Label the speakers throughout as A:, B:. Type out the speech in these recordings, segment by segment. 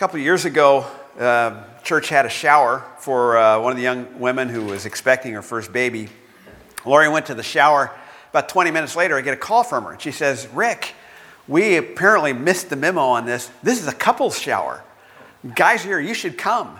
A: couple of years ago, church had a shower for one of the young women who was expecting her first baby. Lori went to the shower. About 20 minutes later, I get a call from her. And she says, "Rick, we apparently missed the memo on this. This is a couples shower. Guys here, you should come."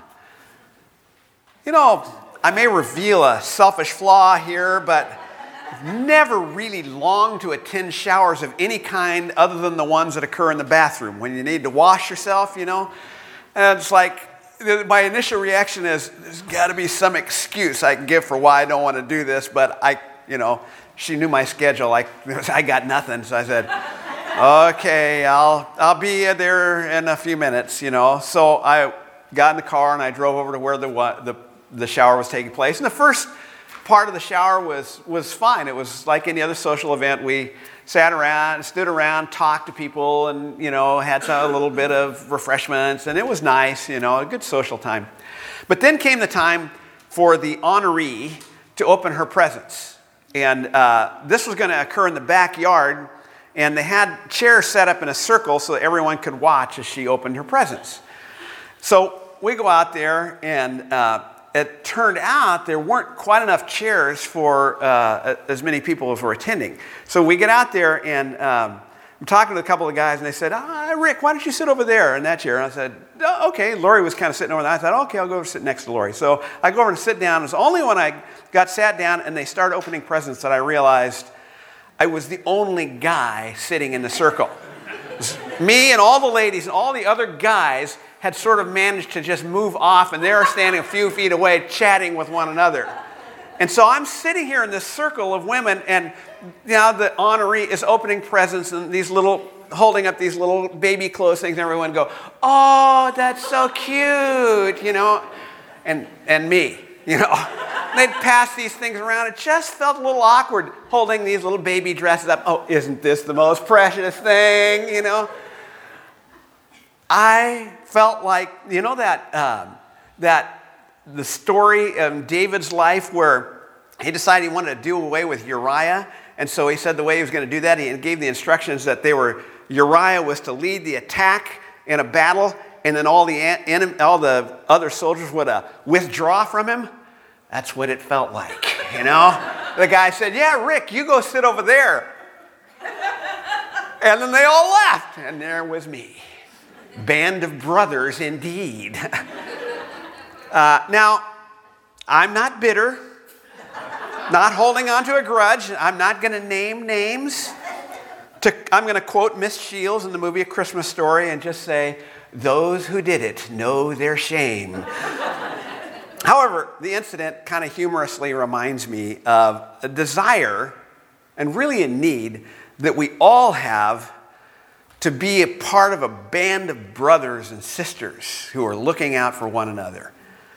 A: You know, I may reveal a selfish flaw here, but I've never really longed to attend showers of any kind other than the ones that occur in the bathroom when you need to wash yourself, you know. And it's like, my initial reaction is, there's got to be some excuse I can give for why I don't want to do this, but she knew my schedule. I got nothing, so I said, okay, I'll be there in a few minutes, you know. So I got in the car and I drove over to where the shower was taking place. And the first part of the shower was fine. It was like any other social event. We sat around, stood around, talked to people, and had a little bit of refreshments, and it was nice, a good social time. But then came the time for the honoree to open her presents, and this was going to occur in the backyard, and they had chairs set up in a circle so that everyone could watch as she opened her presents. So we go out there, and it turned out there weren't quite enough chairs for as many people as were attending. So we get out there, and I'm talking to a couple of guys, and they said, "Rick, why don't you sit over there in that chair?" And I said, "Oh, okay." Lori was kind of sitting over there. I thought, okay, I'll go over and sit next to Lori. So I go over and sit down. It was only when I got sat down and they started opening presents that I realized I was the only guy sitting in the circle. Me and all the ladies and all the other guys had sort of managed to just move off, and they're standing a few feet away chatting with one another. And so I'm sitting here in this circle of women, and now the honoree is opening presents and holding up these little baby clothes things, and everyone go, "Oh, that's so cute," and me, They'd pass these things around. It just felt a little awkward holding these little baby dresses up. Oh, isn't this the most precious thing, I felt like, that the story of David's life where he decided he wanted to do away with Uriah, and so he said the way he was going to do that, he gave the instructions that Uriah was to lead the attack in a battle, and then all the other soldiers would withdraw from him. That's what it felt like, The guy said, "Yeah, Rick, you go sit over there." And then they all left, and there was me. Band of brothers indeed. Now, I'm not bitter, not holding on to a grudge. I'm not going to name names. I'm going to quote Miss Shields in the movie A Christmas Story and just say, "Those who did it know their shame." However, the incident kind of humorously reminds me of a desire and really a need that we all have to be a part of a band of brothers and sisters who are looking out for one another.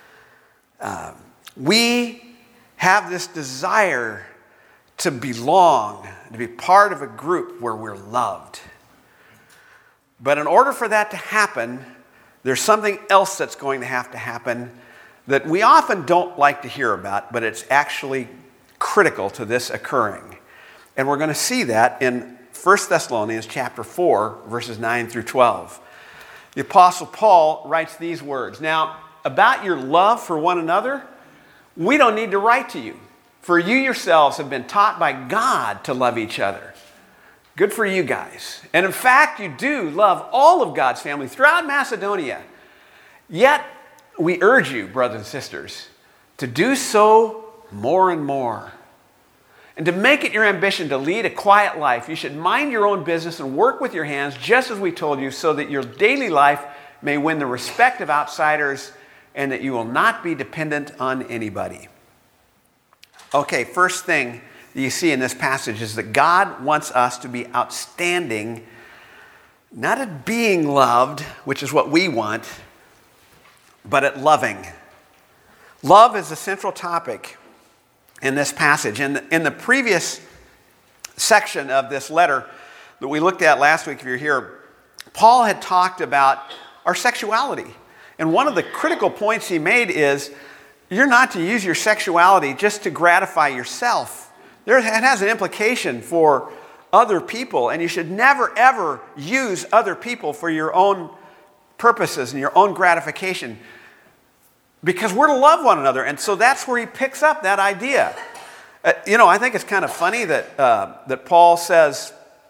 A: We have this desire to belong, to be part of a group where we're loved. But in order for that to happen, there's something else that's going to have to happen that we often don't like to hear about, but it's actually critical to this occurring. And we're going to see that in 1 Thessalonians chapter 4, verses 9 through 12. The Apostle Paul writes these words. Now, about your love for one another, we don't need to write to you, for you yourselves have been taught by God to love each other. Good for you guys. And in fact, you do love all of God's family throughout Macedonia. Yet, we urge you, brothers and sisters, to do so more and more. And to make it your ambition to lead a quiet life, you should mind your own business and work with your hands, just as we told you, so that your daily life may win the respect of outsiders and that you will not be dependent on anybody. Okay, first thing that you see in this passage is that God wants us to be outstanding, not at being loved, which is what we want, but at loving. Love is the central topic in this passage. In the previous section of this letter that we looked at last week, if you're here, Paul had talked about our sexuality. And one of the critical points he made is you're not to use your sexuality just to gratify yourself. It has an implication for other people, and you should never, ever use other people for your own purposes and your own gratification, because we're to love one another. And so that's where he picks up that idea. I think it's kind of funny that Paul says,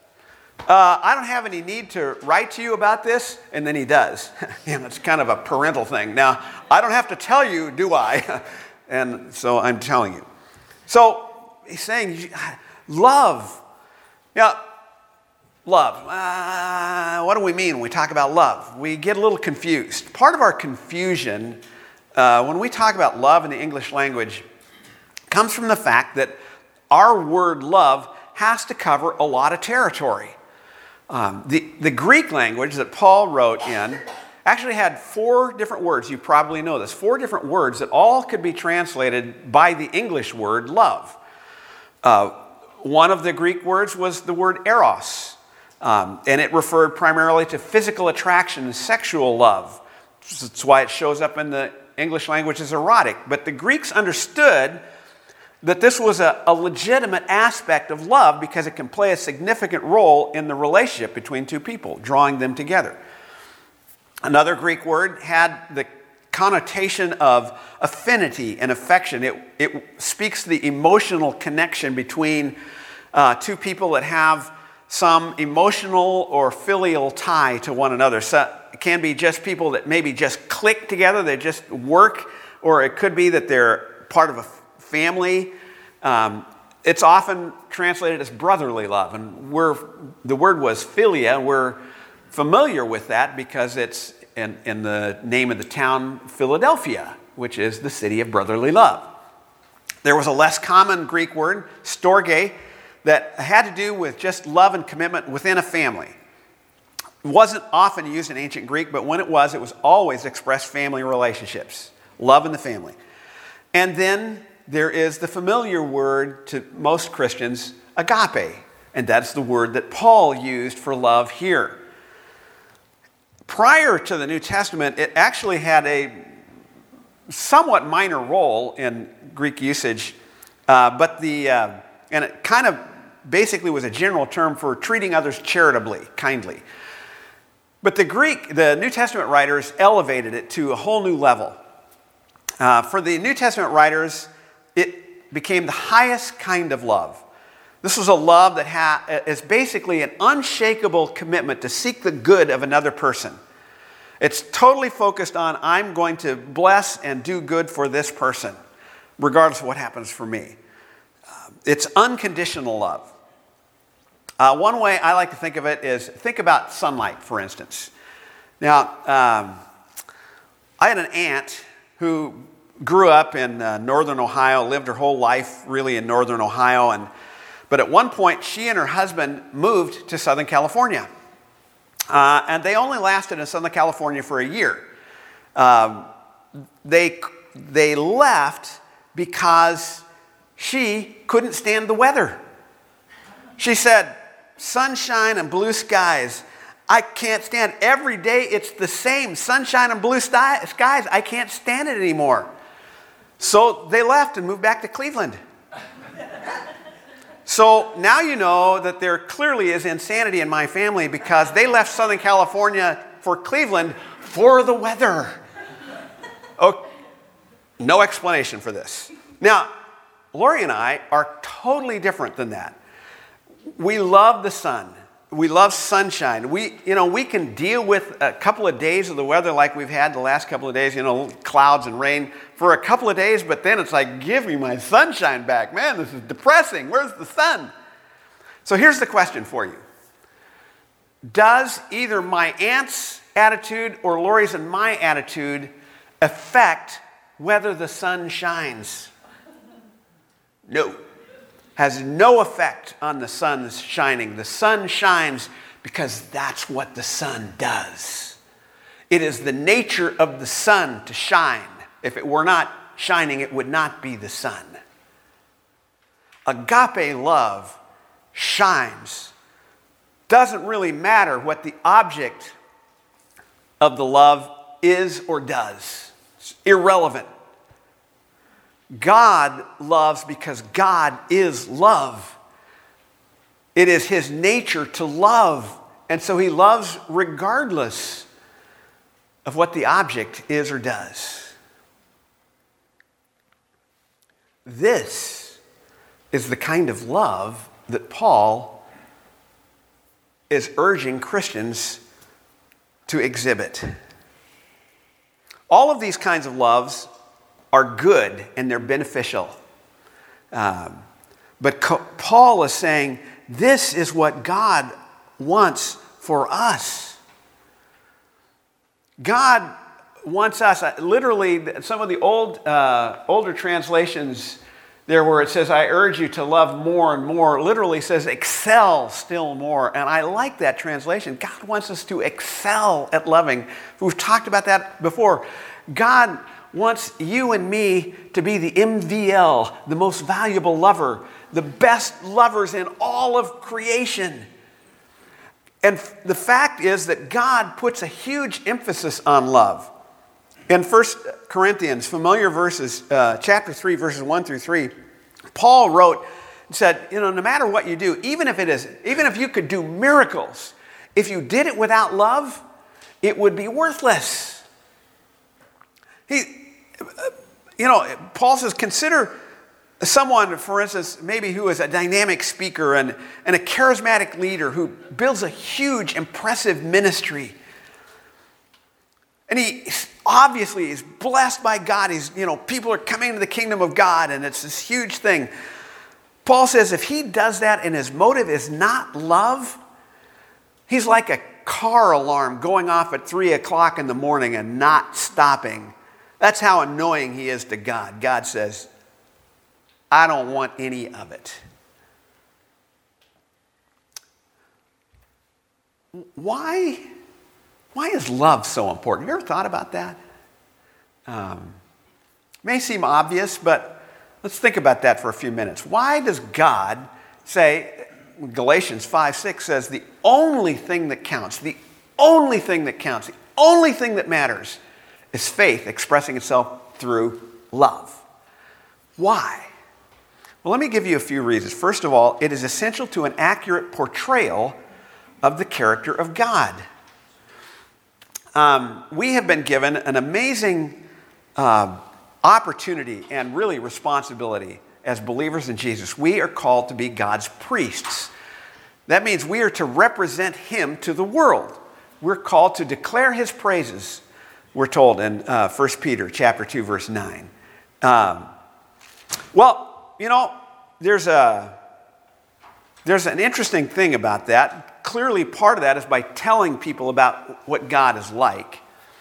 A: I don't have any need to write to you about this, and then he does. It's kind of a parental thing. Now, I don't have to tell you, do I? And so I'm telling you. So he's saying, love. Yeah, love. What do we mean when we talk about love? We get a little confused. Part of our confusion when we talk about love in the English language comes from the fact that our word love has to cover a lot of territory. The Greek language that Paul wrote in actually had 4 different words. You probably know this. 4 different words that all could be translated by the English word love. One of the Greek words was the word eros, and it referred primarily to physical attraction and sexual love. That's why it shows up in the English language as erotic. But the Greeks understood that this was a legitimate aspect of love because it can play a significant role in the relationship between two people, drawing them together. Another Greek word had the connotation of affinity and affection. It speaks to the emotional connection between two people that have some emotional or filial tie to one another. So it can be just people that maybe just click together, they just work, or it could be that they're part of a family. It's often translated as brotherly love, and the word was philia, and we're familiar with that because it's in the name of the town Philadelphia, which is the city of brotherly love. There was a less common Greek word, storge, that had to do with just love and commitment within a family. It wasn't often used in ancient Greek, but when it was always expressed family relationships, love in the family. And then there is the familiar word to most Christians, agape, and that's the word that Paul used for love here. Prior to the New Testament, it actually had a somewhat minor role in Greek usage, and it kind of basically was a general term for treating others charitably, kindly. But the New Testament writers elevated it to a whole new level. For the New Testament writers, it became the highest kind of love. This was a love that is basically an unshakable commitment to seek the good of another person. It's totally focused on, I'm going to bless and do good for this person, regardless of what happens for me. It's unconditional love. One way I like to think of it is, think about sunlight, for instance. Now, I had an aunt who grew up in northern Ohio, lived her whole life really in northern Ohio, but at one point she and her husband moved to Southern California. And they only lasted in Southern California for a year. They left because she couldn't stand the weather. She said, sunshine and blue skies, I can't stand. Every day it's the same, sunshine and blue skies, I can't stand it anymore. So they left and moved back to Cleveland. So now you know that there clearly is insanity in my family because they left Southern California for Cleveland for the weather. Oh, no explanation for this. Now, Lori and I are totally different than that. We love the sun. We love sunshine. We can deal with a couple of days of the weather like we've had the last couple of days, clouds and rain for a couple of days, but then it's like, give me my sunshine back. Man, this is depressing. Where's the sun? So here's the question for you. Does either my aunt's attitude or Lori's and my attitude affect whether the sun shines? No. Has no effect on the sun's shining. The sun shines because that's what the sun does. It is the nature of the sun to shine. If it were not shining, it would not be the sun. Agape love shines. Doesn't really matter what the object of the love is or does. It's irrelevant. God loves because God is love. It is his nature to love, and so he loves regardless. of what the object is or does. This is the kind of love that Paul is urging Christians to exhibit. All of these kinds of loves are good and they're beneficial. But Paul is saying this is what God wants for us. God wants us, literally, some of the older translations there where it says, I urge you to love more and more, literally says excel still more. And I like that translation. God wants us to excel at loving. We've talked about that before. God wants you and me to be the MVL, the most valuable lover, the best lovers in all of creation. And the fact is that God puts a huge emphasis on love. In 1 Corinthians, familiar verses, chapter 3, verses 1 through 3, Paul wrote and said, no matter what you do, even if you could do miracles, if you did it without love, it would be worthless. Paul says, consider someone, for instance, maybe who is a dynamic speaker and a charismatic leader who builds a huge, impressive ministry. And he obviously is blessed by God. People are coming into the kingdom of God, and it's this huge thing. Paul says if he does that and his motive is not love, he's like a car alarm going off at 3 o'clock in the morning and not stopping. That's how annoying he is to God. God says, I don't want any of it. Why is love so important? Have you ever thought about that? May seem obvious, but let's think about that for a few minutes. Why does God say, Galatians 5:6 says, the only thing that counts, the only thing that counts, the only thing that matters is faith expressing itself through love. Why? Well, let me give you a few reasons. First of all, it is essential to an accurate portrayal of the character of God. We have been given an amazing opportunity and really responsibility as believers in Jesus. We are called to be God's priests. That means we are to represent Him to the world. We're called to declare His praises, we're told in 1 Peter chapter 2, verse 9. There's an interesting thing about that. Clearly, part of that is by telling people about what God is like.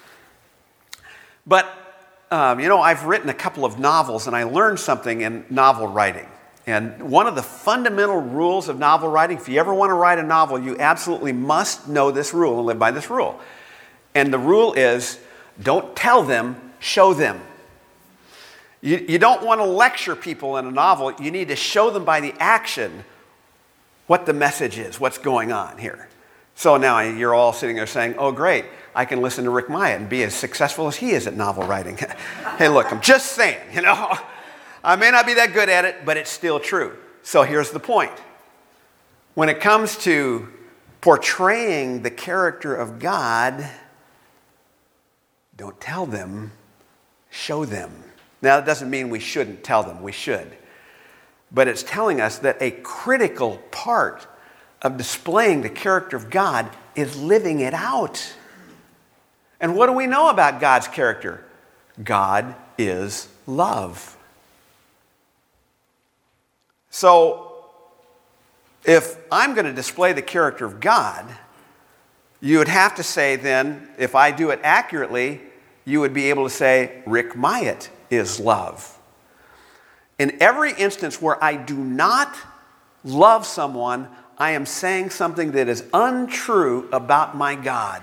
A: But, I've written a couple of novels, and I learned something in novel writing. And one of the fundamental rules of novel writing, if you ever want to write a novel, you absolutely must know this rule and live by this rule. And the rule is, don't tell them, show them. You don't want to lecture people in a novel. You need to show them by the action what the message is, what's going on here. So now you're all sitting there saying, oh, great, I can listen to Rick Myatt and be as successful as he is at novel writing. Hey, look, I'm just saying, I may not be that good at it, but it's still true. So here's the point. When it comes to portraying the character of God, don't tell them, show them. Now, that doesn't mean we shouldn't tell them. We should. But it's telling us that a critical part of displaying the character of God is living it out. And what do we know about God's character? God is love. So, if I'm going to display the character of God, you would have to say then, if I do it accurately, you would be able to say, Rick Myatt is love. In every instance where I do not love someone, I am saying something that is untrue about my God.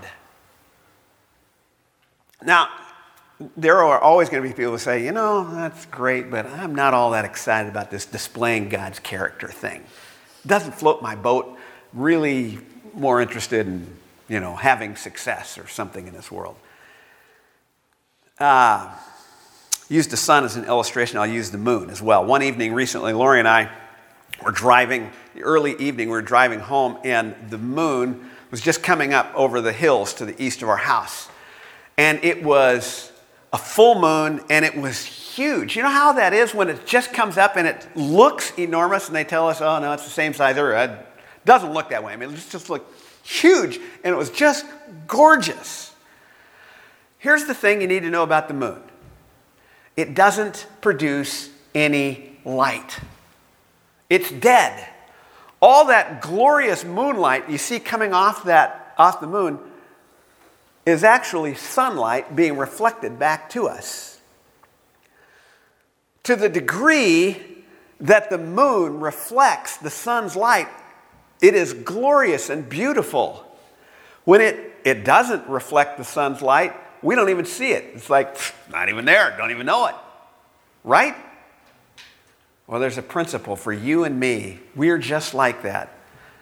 A: Now, there are always going to be people who say, that's great, but I'm not all that excited about this displaying God's character thing. It doesn't float my boat. Really more interested in, having success or something in this world. Used the sun as an illustration. I'll use the moon as well. One evening recently, Lori and I were driving, the early evening, we were driving home, and the moon was just coming up over the hills to the east of our house. and it was a full moon, and it was huge. You know how that is when it just comes up and it looks enormous, and they tell us, oh, no, it's the same size. It doesn't look that way. I mean, it just looked huge, and it was just gorgeous. Here's the thing you need to know about the moon. It doesn't produce any light. It's dead. All that glorious moonlight you see coming off the moon is actually sunlight being reflected back to us. To the degree that the moon reflects the sun's light, it is glorious and beautiful. When it doesn't reflect the sun's light, we don't even see it. It's like, not even there, don't even know it. Right? Well, there's a principle for you and me. We're just like that.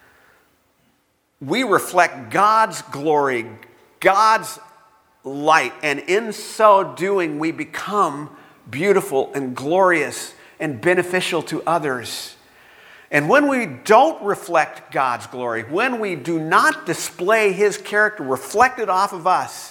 A: We reflect God's glory, God's light, and in so doing, we become beautiful and glorious and beneficial to others. And when we don't reflect God's glory, when we do not display His character reflected off of us,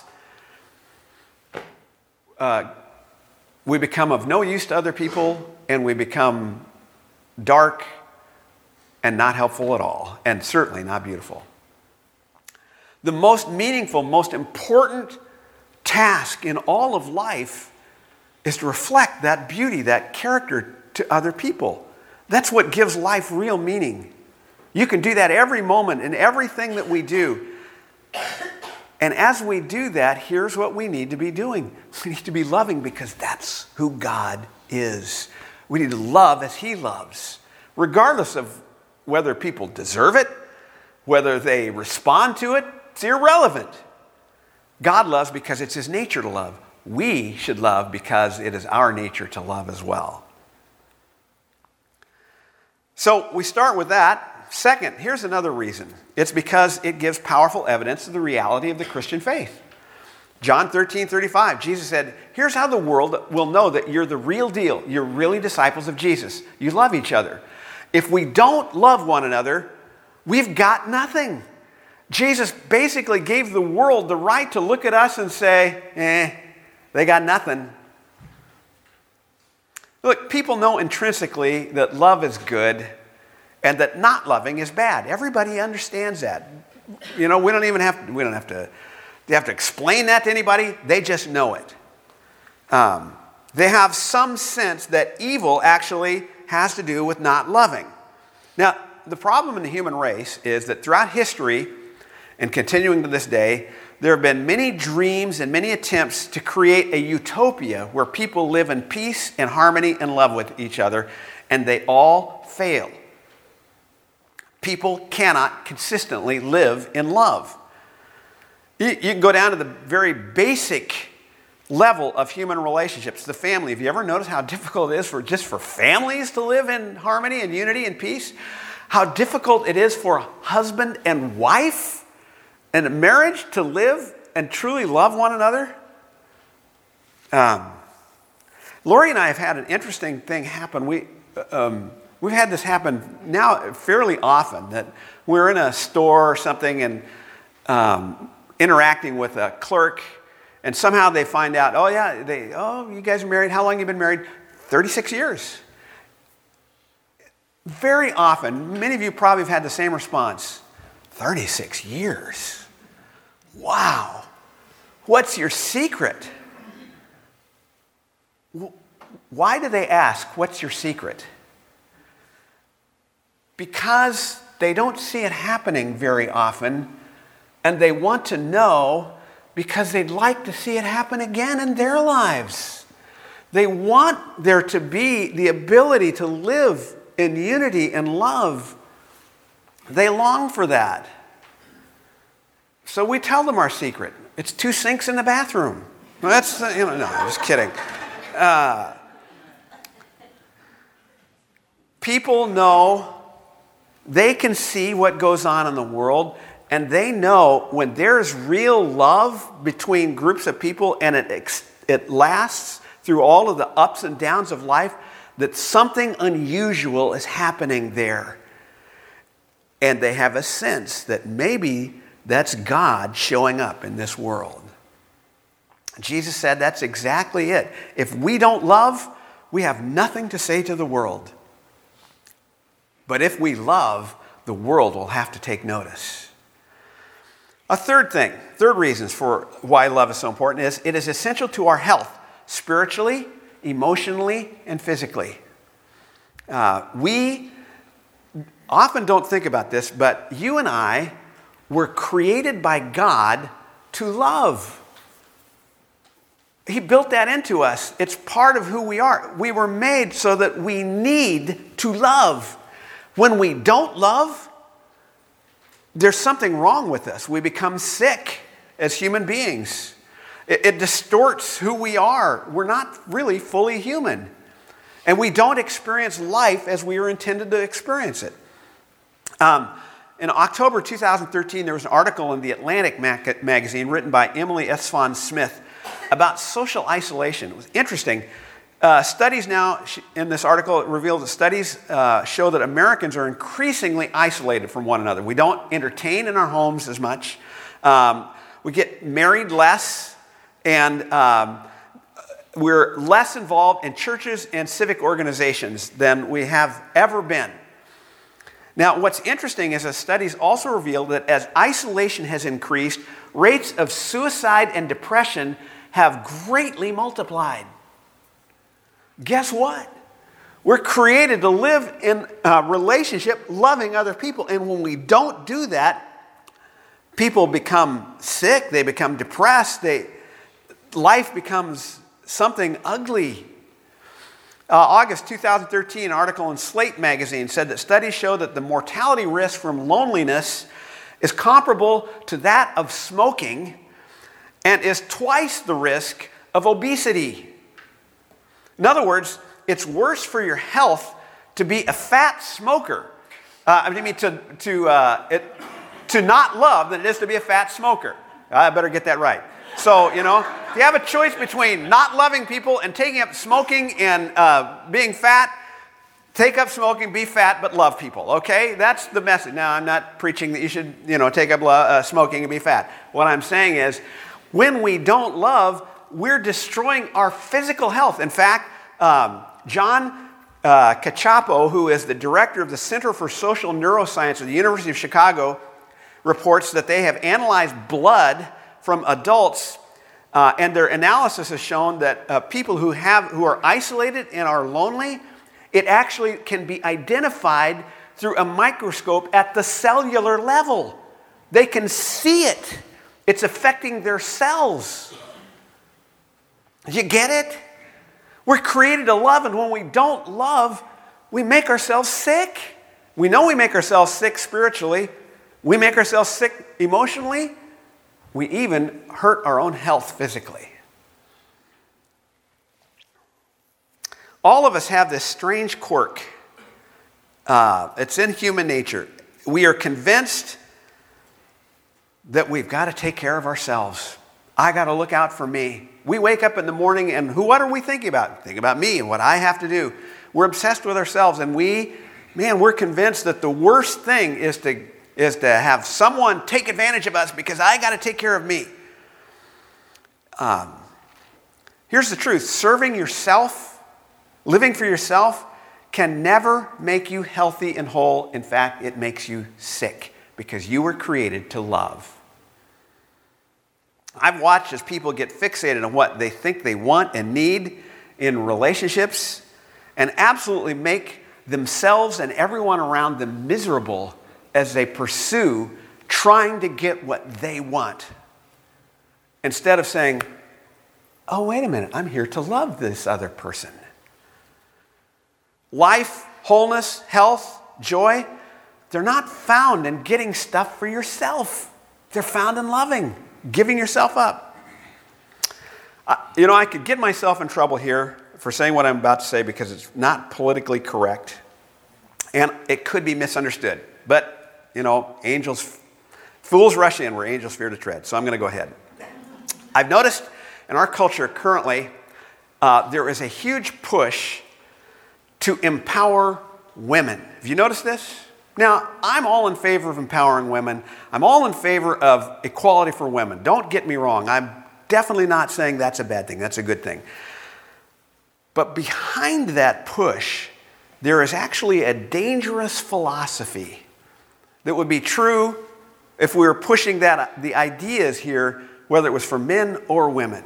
A: we become of no use to other people, and we become dark and not helpful at all, and certainly not beautiful. The most meaningful, most important task in all of life is to reflect that beauty, that character to other people. That's what gives life real meaning. You can do that every moment in everything that we do. And as we do that, here's what we need to be doing. We need to be loving because that's who God is. We need to love as He loves, regardless of whether people deserve it, whether they respond to it. It's irrelevant. God loves because it's His nature to love. We should love because it is our nature to love as well. So we start with that. Second, here's another reason. It's because it gives powerful evidence of the reality of the Christian faith. John 13:35, Jesus said, here's how the world will know that you're the real deal. You're really disciples of Jesus. You love each other. If we don't love one another, we've got nothing. Jesus basically gave the world the right to look at us and say, they got nothing. Look, people know intrinsically that love is good and that not loving is bad. Everybody understands that. You know, we don't have to explain that to anybody. They just know it. They have some sense that evil actually has to do with not loving. Now, the problem in the human race is that throughout history and continuing to this day, there have been many dreams and many attempts to create a utopia where people live in peace and harmony and love with each other, and they all fail. People cannot consistently live in love. You can go down to the very basic level of human relationships, the family. Have you ever noticed how difficult it is for families to live in harmony and unity and peace? How difficult it is for a husband and wife and a marriage to live and truly love one another? Lori and I have had an interesting thing happen. We've had this happen now fairly often, that we're in a store or something and interacting with a clerk, and somehow they find out, you guys are married. How long have you been married? 36 years. Very often, many of you probably have had the same response. 36 years. Wow. What's your secret? Why do they ask, what's your secret? Because they don't see it happening very often, and they want to know because they'd like to see it happen again in their lives. They want there to be the ability to live in unity and love. They long for that. So we tell them our secret. It's 2 sinks in the bathroom. Well, that's, no, I'm just kidding. People know, they can see what goes on in the world, and they know when there's real love between groups of people and it lasts through all of the ups and downs of life, that something unusual is happening there. And they have a sense that maybe that's God showing up in this world. Jesus said that's exactly it. If we don't love, we have nothing to say to the world. But if we love, the world will have to take notice. A third reasons for why love is so important is it is essential to our health, spiritually, emotionally, and physically. We often don't think about this, but you and I were created by God to love. He built that into us. It's part of who we are. We were made so that we need to love. When we don't love, there's something wrong with us. We become sick as human beings. It distorts who we are. We're not really fully human. And we don't experience life as we are intended to experience it. In October 2013, there was an article in the Atlantic magazine written by Emily Esfand-Smith about social isolation. It was interesting. Studies now, in this article, it revealed that studies show that Americans are increasingly isolated from one another. We don't entertain in our homes as much. We get married less, and we're less involved in churches and civic organizations than we have ever been. Now, what's interesting is that studies also reveal that as isolation has increased, rates of suicide and depression have greatly multiplied. Guess what? We're created to live in a relationship, loving other people. And when we don't do that, people become sick, they become depressed, life becomes something ugly. August 2013, an article in Slate magazine said that studies show that the mortality risk from loneliness is comparable to that of smoking and is twice the risk of obesity. In other words, it's worse for your health to be a fat smoker. To not love than it is to be a fat smoker. I better get that right. So, if you have a choice between not loving people and taking up smoking and being fat, take up smoking, be fat, but love people, okay? That's the message. Now, I'm not preaching that you should, take up smoking and be fat. What I'm saying is, when we don't love, we're destroying our physical health. In fact, John Cacioppo, who is the director of the Center for Social Neuroscience at the University of Chicago, reports that they have analyzed blood from adults, and their analysis has shown that people who are isolated and are lonely, it actually can be identified through a microscope at the cellular level. They can see it. It's affecting their cells. You get it? We're created to love, and when we don't love, we make ourselves sick. We know we make ourselves sick spiritually. We make ourselves sick emotionally. We even hurt our own health physically. All of us have this strange quirk. It's in human nature. We are convinced that we've got to take care of ourselves. I got to look out for me. We wake up in the morning and what are we thinking about? Think about me and what I have to do. We're obsessed with ourselves, and we're convinced that the worst thing is to have someone take advantage of us because I got to take care of me. Here's the truth. Serving yourself, living for yourself, can never make you healthy and whole. In fact, it makes you sick because you were created to love. I've watched as people get fixated on what they think they want and need in relationships and absolutely make themselves and everyone around them miserable as they pursue trying to get what they want. Instead of saying, oh, wait a minute, I'm here to love this other person. Life, wholeness, health, joy, they're not found in getting stuff for yourself. They're found in loving, giving yourself up. I could get myself in trouble here for saying what I'm about to say because it's not politically correct. And it could be misunderstood. But fools rush in where angels fear to tread. So I'm going to go ahead. I've noticed in our culture currently, there is a huge push to empower women. Have you noticed this? Now, I'm all in favor of empowering women. I'm all in favor of equality for women. Don't get me wrong. I'm definitely not saying that's a bad thing. That's a good thing. But behind that push, there is actually a dangerous philosophy that would be true if we were pushing the ideas here, whether it was for men or women.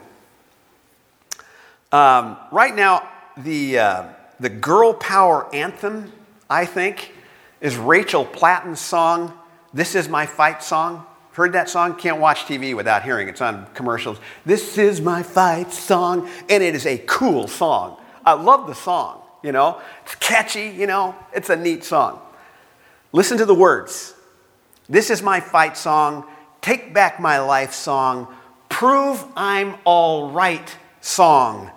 A: Right now, the girl power anthem, I think, is Rachel Platten's song, "This Is My Fight Song." Heard that song? Can't watch TV without hearing it. It's on commercials. "This is my fight song," and it is a cool song. I love the song, It's catchy, It's a neat song. Listen to the words. "This is my fight song, take back my life song, prove I'm all right song.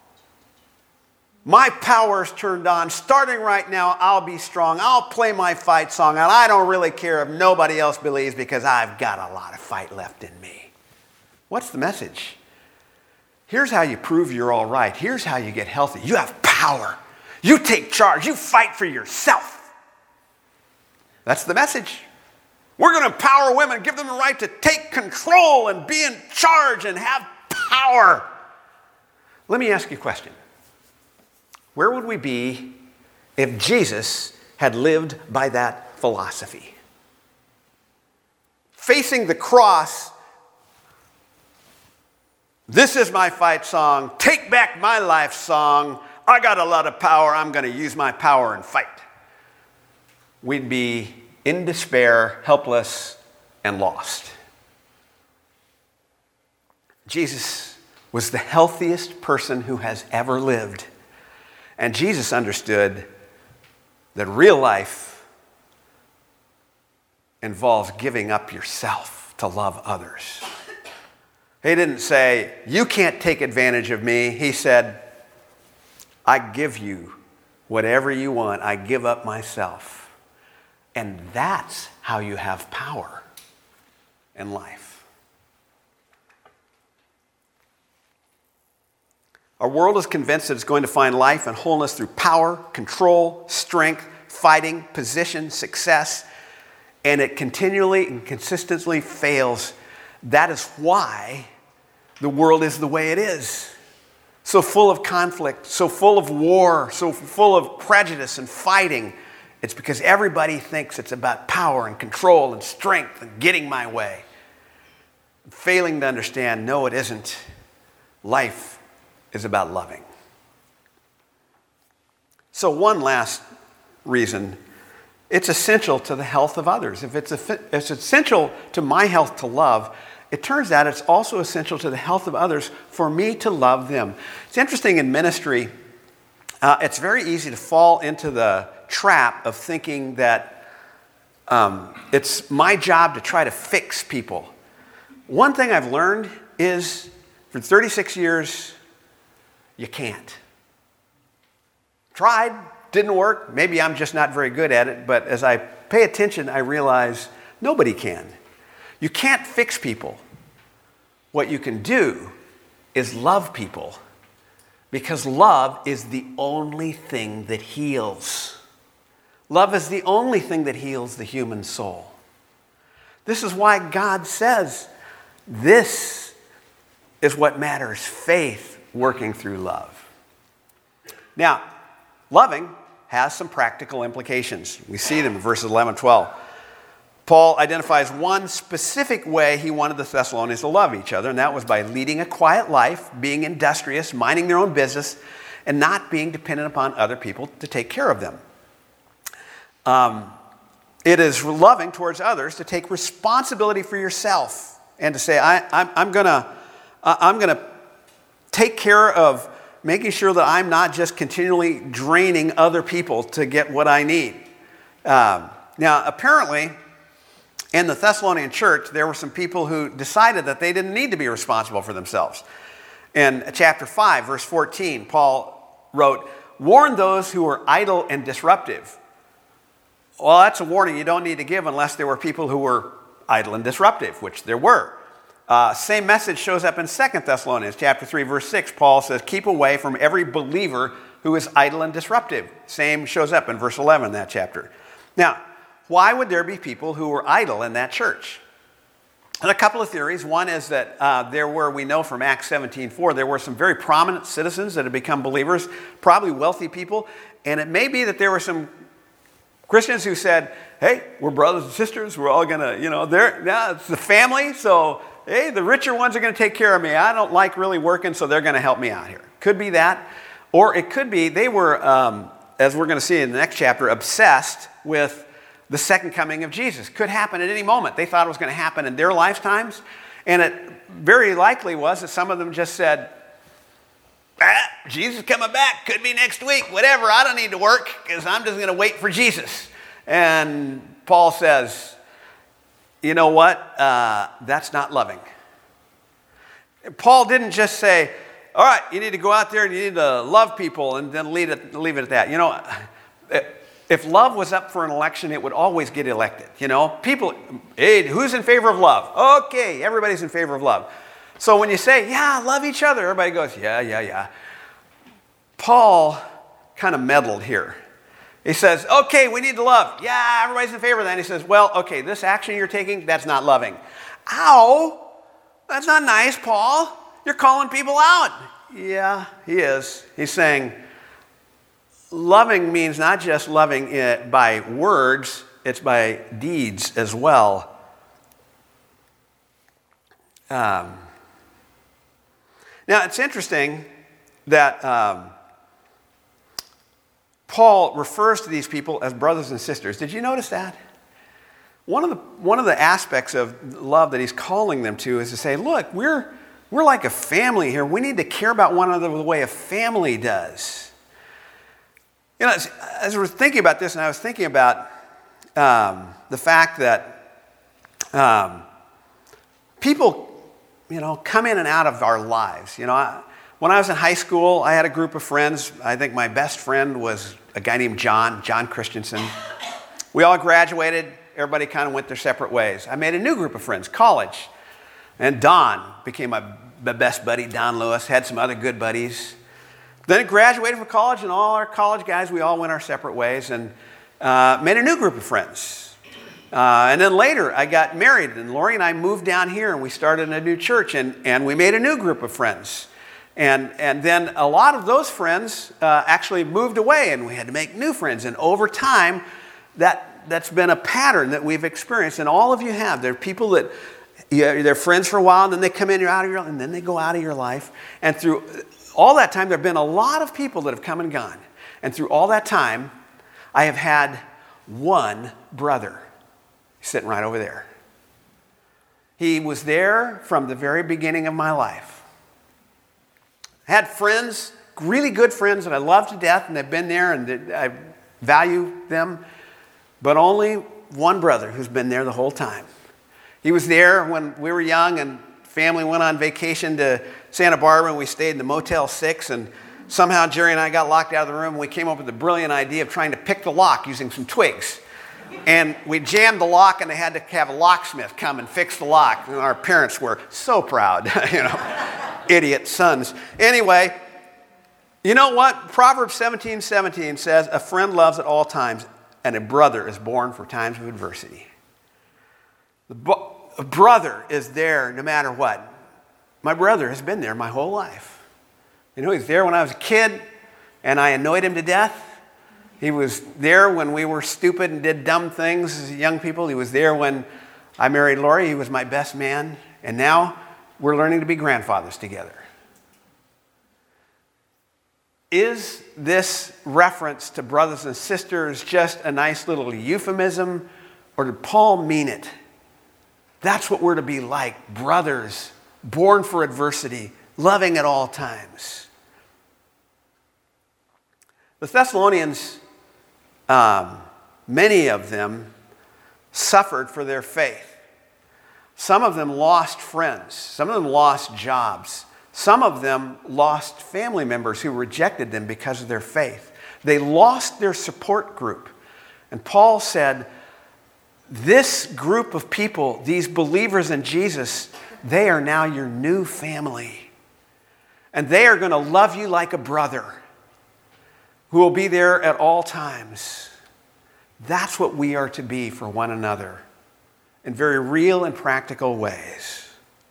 A: My power's turned on, starting right now, I'll be strong. I'll play my fight song, and I don't really care if nobody else believes because I've got a lot of fight left in me." What's the message? Here's how you prove you're all right. Here's how you get healthy. You have power. You take charge. You fight for yourself. That's the message. We're going to empower women, give them the right to take control and be in charge and have power. Let me ask you a question. Where would we be if Jesus had lived by that philosophy? Facing the cross, "This is my fight song, take back my life song, I got a lot of power, I'm going to use my power and fight." We'd be in despair, helpless, and lost. Jesus was the healthiest person who has ever lived. And Jesus understood that real life involves giving up yourself to love others. He didn't say, "You can't take advantage of me." He said, "I give you whatever you want. I give up myself." And that's how you have power in life. Our world is convinced that it's going to find life and wholeness through power, control, strength, fighting, position, success, and it continually and consistently fails. That is why the world is the way it is. So full of conflict, so full of war, so full of prejudice and fighting. It's because everybody thinks it's about power and control and strength and getting my way. Failing to understand, no, it isn't. Life is about loving. So one last reason, it's essential to the health of others. If it's essential to my health to love, it turns out it's also essential to the health of others for me to love them. It's interesting in ministry, it's very easy to fall into the trap of thinking that it's my job to try to fix people. One thing I've learned is for 36 years, you can't. Tried, didn't work. Maybe I'm just not very good at it, but as I pay attention, I realize nobody can. You can't fix people. What you can do is love people, because love is the only thing that heals. Love is the only thing that heals the human soul. This is why God says this is what matters, faith working through love. Now, loving has some practical implications. We see them in verses 11 and 12. Paul identifies one specific way he wanted the Thessalonians to love each other, and that was by leading a quiet life, being industrious, minding their own business, and not being dependent upon other people to take care of them. It is loving towards others to take responsibility for yourself and to say, I'm gonna take care of making sure that I'm not just continually draining other people to get what I need. Now, apparently, in the Thessalonian church, there were some people who decided that they didn't need to be responsible for themselves. In chapter 5, verse 14, Paul wrote, "Warn those who are idle and disruptive." Well, that's a warning you don't need to give unless there were people who were idle and disruptive, which there were. Same message shows up in 2 Thessalonians chapter 3, verse 6. Paul says, "Keep away from every believer who is idle and disruptive." Same shows up in verse 11 in that chapter. Now, why would there be people who were idle in that church? And a couple of theories. One is that we know from Acts 17:4, there were some very prominent citizens that had become believers, probably wealthy people. And it may be that there were some Christians who said, hey, we're brothers and sisters. We're all going to, it's the family. So, hey, the richer ones are going to take care of me. I don't like really working, so they're going to help me out here. Could be that. Or it could be they were, as we're going to see in the next chapter, obsessed with the second coming of Jesus. Could happen at any moment. They thought it was going to happen in their lifetimes. And it very likely was that some of them just said, Jesus coming back. Could be next week. Whatever. I don't need to work because I'm just going to wait for Jesus. And Paul says, you know what? That's not loving. Paul didn't just say, all right, you need to go out there and you need to love people and then leave it at that. You know, if love was up for an election, it would always get elected. You know, people, hey, who's in favor of love? Okay, everybody's in favor of love. So when you say, yeah, love each other, everybody goes, yeah. Paul kind of meddled here. He says, okay, we need to love. Yeah, everybody's in favor of that. And he says, well, okay, this action you're taking, that's not loving. Ow, that's not nice, Paul. You're calling people out. Yeah, he is. He's saying, loving means not just loving it by words, it's by deeds as well. Now, it's interesting that Paul refers to these people as brothers and sisters. Did you notice that? One of the aspects of love that he's calling them to is to say, look, we're like a family here. We need to care about one another the way a family does. You know, as we're thinking about this, and I was thinking about the fact that people, come in and out of our lives. When I was in high school, I had a group of friends. I think my best friend was a guy named John Christensen. We all graduated. Everybody kind of went their separate ways. I made a new group of friends, college. And Don became my best buddy, Don Lewis. Had some other good buddies. Then I graduated from college, and all our college guys, we all went our separate ways and made a new group of friends. And then later, I got married, and Lori and I moved down here, and we started a new church, and we made a new group of friends. And then a lot of those friends actually moved away, and we had to make new friends. And over time, that's been a pattern that we've experienced, and all of you have. There are people that they're friends for a while, and then they come in, and then they go out of your life. And through all that time, there have been a lot of people that have come and gone. And through all that time, I have had one brother sitting right over there. He was there from the very beginning of my life. I had friends, really good friends that I love to death, and they've been there, and I value them. But only one brother who's been there the whole time. He was there when we were young, and family went on vacation to Santa Barbara, and we stayed in the Motel 6, and somehow Jerry and I got locked out of the room, and we came up with the brilliant idea of trying to pick the lock using some twigs. And we jammed the lock, and they had to have a locksmith come and fix the lock. And our parents were so proud, idiot sons. Anyway, you know what? Proverbs 17:17 says, a friend loves at all times, and a brother is born for times of adversity. A brother is there no matter what. My brother has been there my whole life. He's there when I was a kid, and I annoyed him to death. He was there when we were stupid and did dumb things as young people. He was there when I married Lori. He was my best man. And now we're learning to be grandfathers together. Is this reference to brothers and sisters just a nice little euphemism, or did Paul mean it? That's what we're to be like, brothers, born for adversity, loving at all times. The Thessalonians, many of them suffered for their faith. Some of them lost friends. Some of them lost jobs. Some of them lost family members who rejected them because of their faith. They lost their support group. And Paul said, this group of people, these believers in Jesus, they are now your new family. And they are going to love you like a brother who will be there at all times. That's what we are to be for one another. in very real and practical ways.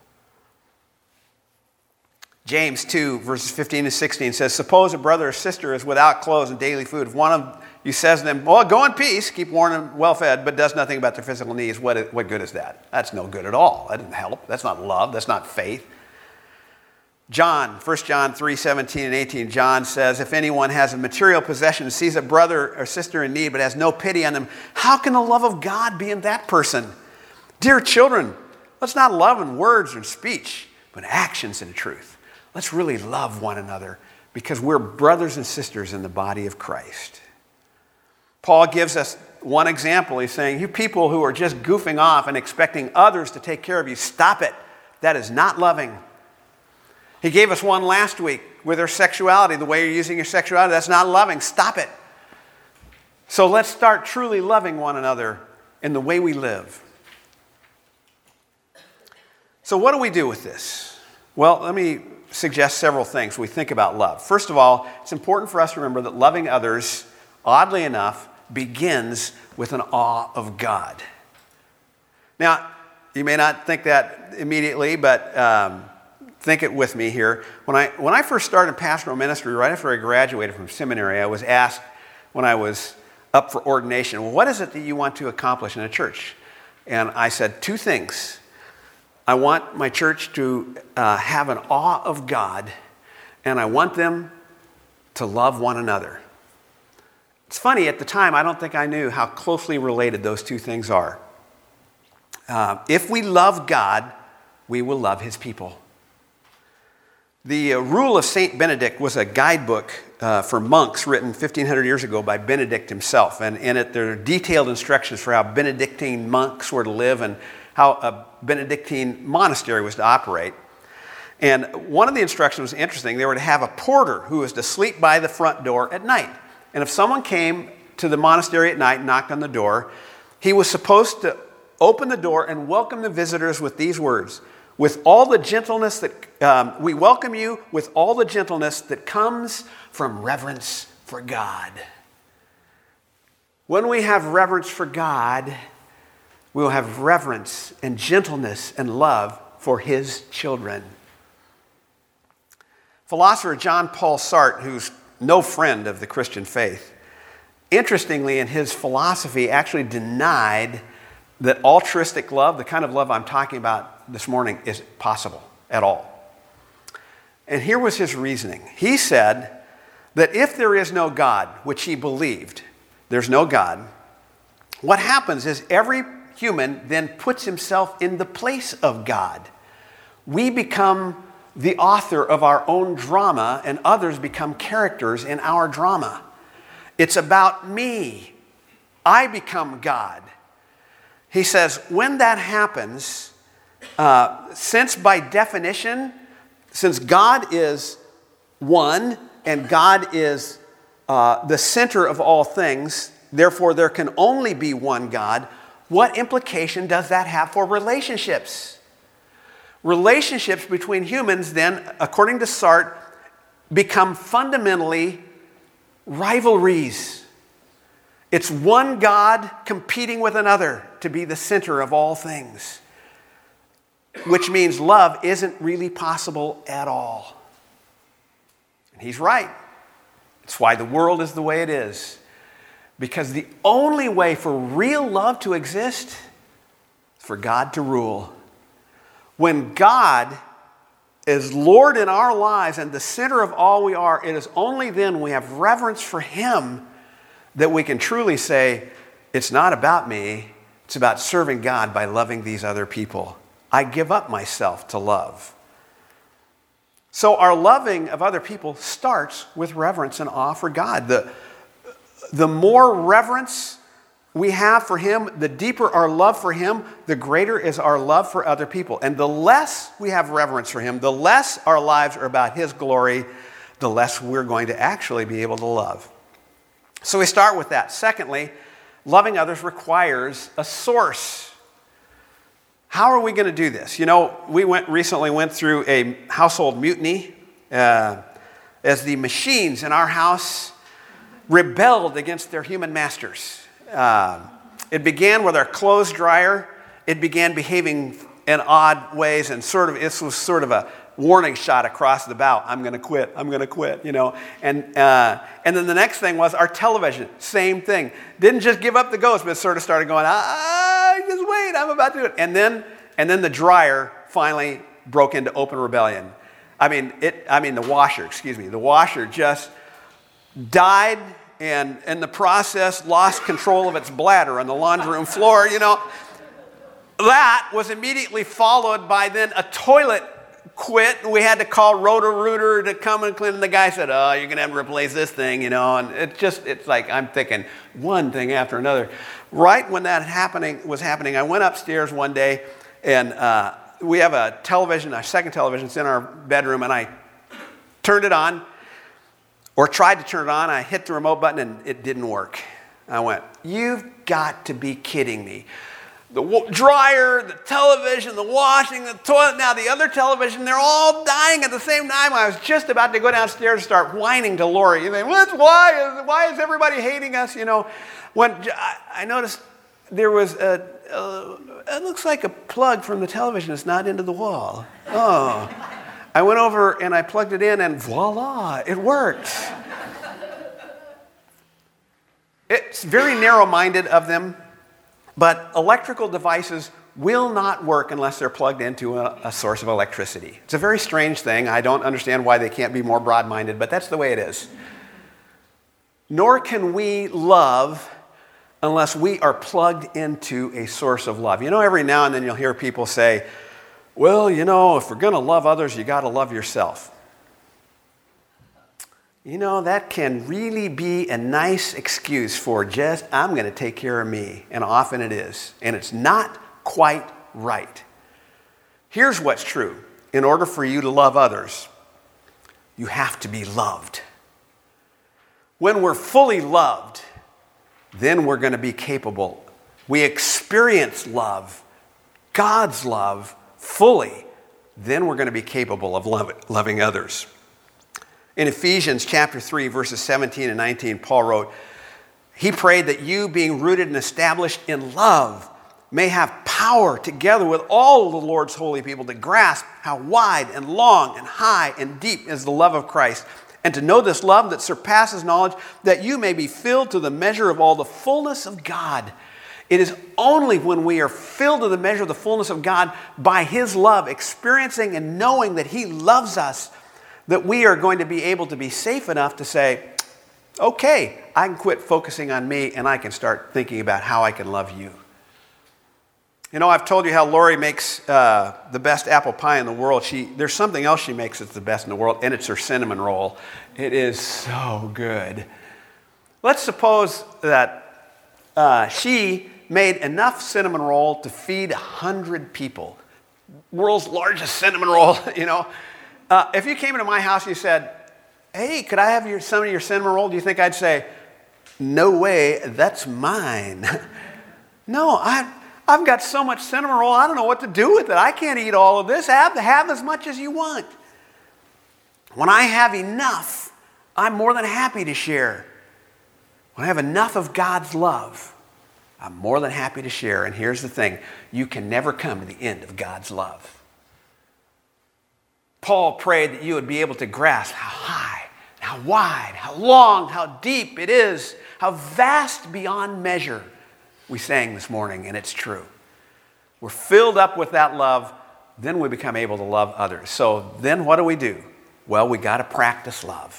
A: James 2, verses 15 to 16 says, suppose a brother or sister is without clothes and daily food. If one of you says to them, well, go in peace, keep warm and well-fed, but does nothing about their physical needs, what good is that? That's no good at all. That doesn't help. That's not love. That's not faith. 1 John 3, 17 and 18, John says, if anyone has a material possession, sees a brother or sister in need, but has no pity on them, how can the love of God be in that person? Dear children, let's not love in words or speech, but actions and truth. Let's really love one another because we're brothers and sisters in the body of Christ. Paul gives us one example. He's saying, you people who are just goofing off and expecting others to take care of you, stop it. That is not loving. He gave us one last week with our sexuality, the way you're using your sexuality. That's not loving. Stop it. So let's start truly loving one another in the way we live. So what do we do with this? Well, let me suggest several things when we think about love. First of all, it's important for us to remember that loving others, oddly enough, begins with an awe of God. Now, you may not think that immediately, but think it with me here. When I first started pastoral ministry, right after I graduated from seminary, I was asked when I was up for ordination, well, what is it that you want to accomplish in a church? And I said two things. I want my church to have an awe of God, and I want them to love one another. It's funny, at the time, I don't think I knew how closely related those two things are. If we love God, we will love his people. The Rule of St. Benedict was a guidebook for monks written 1,500 years ago by Benedict himself. And in it, there are detailed instructions for how Benedictine monks were to live and how a Benedictine monastery was to operate. And one of the instructions was interesting. They were to have a porter who was to sleep by the front door at night. And if someone came to the monastery at night and knocked on the door, he was supposed to open the door and welcome the visitors with these words, with all the gentleness that, we welcome you with all the gentleness that comes from reverence for God. When we have reverence for God, we will have reverence and gentleness and love for his children. Philosopher John Paul Sartre, who's no friend of the Christian faith, interestingly in his philosophy actually denied that altruistic love, the kind of love I'm talking about this morning, is possible at all. And here was his reasoning. He said that if there is no God, which he believed, there's no God, what happens is every human then puts himself in the place of God. We become the author of our own drama, and others become characters in our drama. It's about me. I become God. He says, when that happens, since by definition, since God is one and God is the center of all things, therefore there can only be one God, what implication does that have for relationships? Relationships between humans then, according to Sartre, become fundamentally rivalries. It's one God competing with another to be the center of all things, which means love isn't really possible at all. And he's right. It's why the world is the way it is. Because the only way for real love to exist is for God to rule. When God is Lord in our lives and the center of all we are, it is only then we have reverence for him that we can truly say, it's not about me, it's about serving God by loving these other people. I give up myself to love. So our loving of other people starts with reverence and awe for God. The more reverence we have for him, the deeper our love for him, the greater is our love for other people. And the less we have reverence for him, the less our lives are about his glory, the less we're going to actually be able to love. So we start with that. Secondly, loving others requires a source. How are we going to do this? You know, we recently went through a household mutiny as the machines in our house rebelled against their human masters. It began with our clothes dryer it began behaving in odd ways, and this was sort of a warning shot across the bow. I'm going to quit, you know. And then the next thing was our television, same thing. Didn't just give up the ghost, but sort of started going, just wait, I'm about to do it. And then the dryer finally broke into open rebellion. The washer just died, and in the process lost control of its bladder on the laundry room floor, you know. That was immediately followed by then a toilet quit. We had to call Roto-Rooter to come and clean. And the guy said, "Oh, you're going to have to replace this thing," you know. And it's like I'm thinking one thing after another. Right when that was happening, I went upstairs one day, and we have a television, a second television. It's in our bedroom, and I turned it on, or tried to turn it on. I hit the remote button, and it didn't work. I went, "You've got to be kidding me." The dryer, the television, the washing, the toilet, now the other television, they're all dying at the same time. I was just about to go downstairs and start whining to Lori. You think, why is everybody hating us? You know, when I noticed there was it looks like a plug from the television is not into the wall. Oh. I went over and I plugged it in, and voila, it worked. It's very narrow-minded of them. But electrical devices will not work unless they're plugged into a source of electricity. It's a very strange thing. I don't understand why they can't be more broad-minded, but that's the way it is. Nor can we love unless we are plugged into a source of love. You know, every now and then you'll hear people say, "Well, you know, if we're going to love others, you got to love yourself." You know, that can really be a nice excuse for just, I'm going to take care of me. And often it is. And it's not quite right. Here's what's true. In order for you to love others, you have to be loved. When we're fully loved, then we're going to be capable. We experience love, God's love, fully. Then we're going to be capable of loving others. In Ephesians chapter 3, verses 17 and 19, Paul wrote, he prayed that you, being rooted and established in love, may have power together with all of the Lord's holy people to grasp how wide and long and high and deep is the love of Christ, and to know this love that surpasses knowledge, that you may be filled to the measure of all the fullness of God. It is only when we are filled to the measure of the fullness of God by His love, experiencing and knowing that He loves us, that we are going to be able to be safe enough to say, okay, I can quit focusing on me and I can start thinking about how I can love you. You know, I've told you how Lori makes the best apple pie in the world. There's something else she makes that's the best in the world, and it's her cinnamon roll. It is so good. Let's suppose that she made enough cinnamon roll to feed 100 people. World's largest cinnamon roll, you know. If you came into my house and you said, hey, could I have some of your cinnamon roll? Do you think I'd say, no way, that's mine? No, I've got so much cinnamon roll, I don't know what to do with it. I can't eat all of this. Have as much as you want. When I have enough, I'm more than happy to share. When I have enough of God's love, I'm more than happy to share. And here's the thing, you can never come to the end of God's love. Paul prayed that you would be able to grasp how high, how wide, how long, how deep it is, how vast beyond measure. We sang this morning, and it's true. We're filled up with that love, then we become able to love others. So then what do? Well, we got to practice love.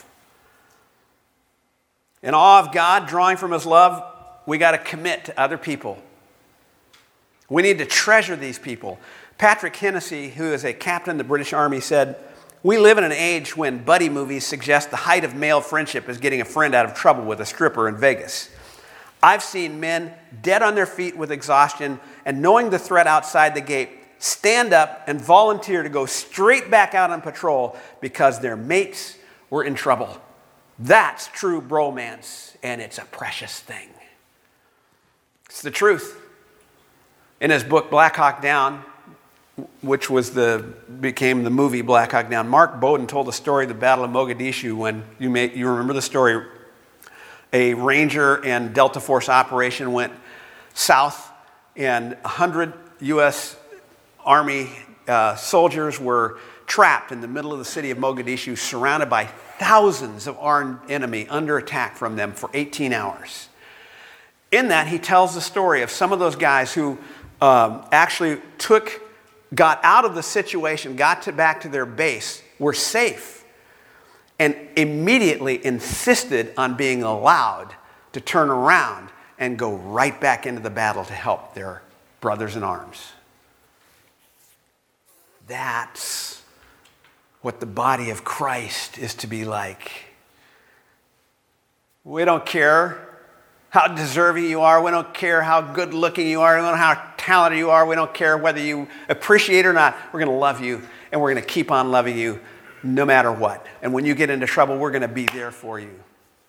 A: In awe of God, drawing from His love, we got to commit to other people. We need to treasure these people. Patrick Hennessy, who is a captain in the British Army, said, we live in an age when buddy movies suggest the height of male friendship is getting a friend out of trouble with a stripper in Vegas. I've seen men dead on their feet with exhaustion and knowing the threat outside the gate, stand up and volunteer to go straight back out on patrol because their mates were in trouble. That's true bromance, and it's a precious thing. It's the truth. In his book, Black Hawk Down, which became the movie Black Hawk Down, Mark Bowden told the story of the Battle of Mogadishu when you remember the story. A Ranger and Delta Force operation went south, and 100 U.S. Army soldiers were trapped in the middle of the city of Mogadishu, surrounded by thousands of armed enemy under attack from them for 18 hours. In that, he tells the story of some of those guys who actually got out of the situation, back to their base, were safe, and immediately insisted on being allowed to turn around and go right back into the battle to help their brothers in arms. That's what the body of Christ is to be like. We don't care how deserving you are. We don't care how good looking you are. We don't know how talented you are. We don't care whether you appreciate it or not. We're going to love you, and we're going to keep on loving you no matter what. And when you get into trouble, we're going to be there for you.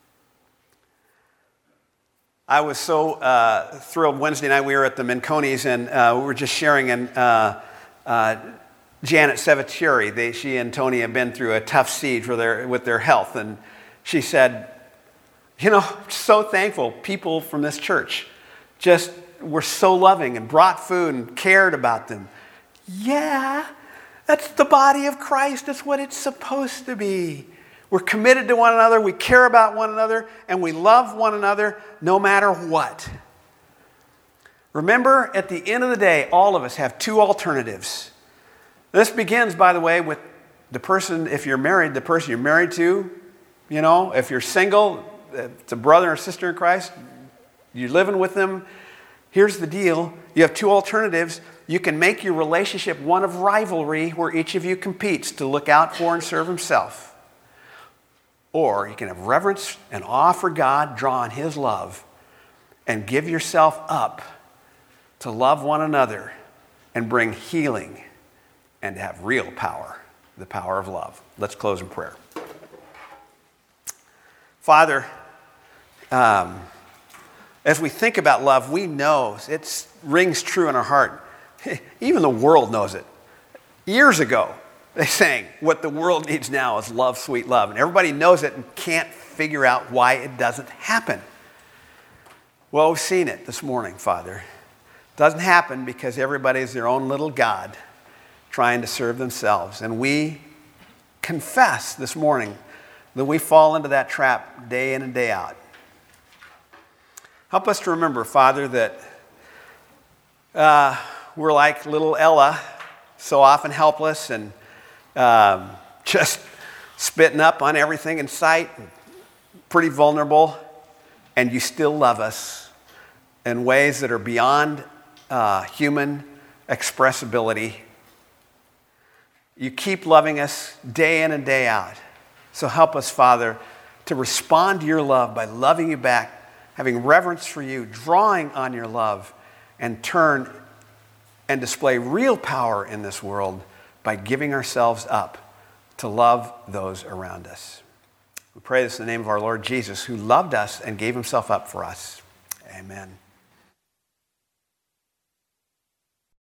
A: I was so thrilled Wednesday night. We were at the Manconis, and we were just sharing, and Janet Savaturi, she and Tony have been through a tough siege with their health, and she said, so thankful people from this church just were so loving and brought food and cared about them. Yeah, that's the body of Christ. That's what it's supposed to be. We're committed to one another, we care about one another, and we love one another no matter what. Remember, at the end of the day, all of us have two alternatives. This begins, by the way, with the person, if you're married, the person you're married to. If you're single, it's a brother or sister in Christ, you're living with them. Here's the deal. You have two alternatives. You can make your relationship one of rivalry, where each of you competes to look out for and serve himself. Or you can have reverence and awe for God, draw on his love, and give yourself up to love one another and bring healing and to have real power, the power of love. Let's close in prayer. Father, as we think about love, we know it rings true in our heart. Even the world knows it. Years ago, they sang, what the world needs now is love, sweet love. And everybody knows it and can't figure out why it doesn't happen. Well, we've seen it this morning, Father. It doesn't happen because everybody's their own little God trying to serve themselves. And we confess this morning that we fall into that trap day in and day out. Help us to remember, Father, that we're like little Ella, so often helpless and just spitting up on everything in sight, pretty vulnerable, and you still love us in ways that are beyond human expressibility. You keep loving us day in and day out. So help us, Father, to respond to your love by loving you back, having reverence for you, drawing on your love, and turn and display real power in this world by giving ourselves up to love those around us. We pray this in the name of our Lord Jesus, who loved us and gave himself up for us. Amen.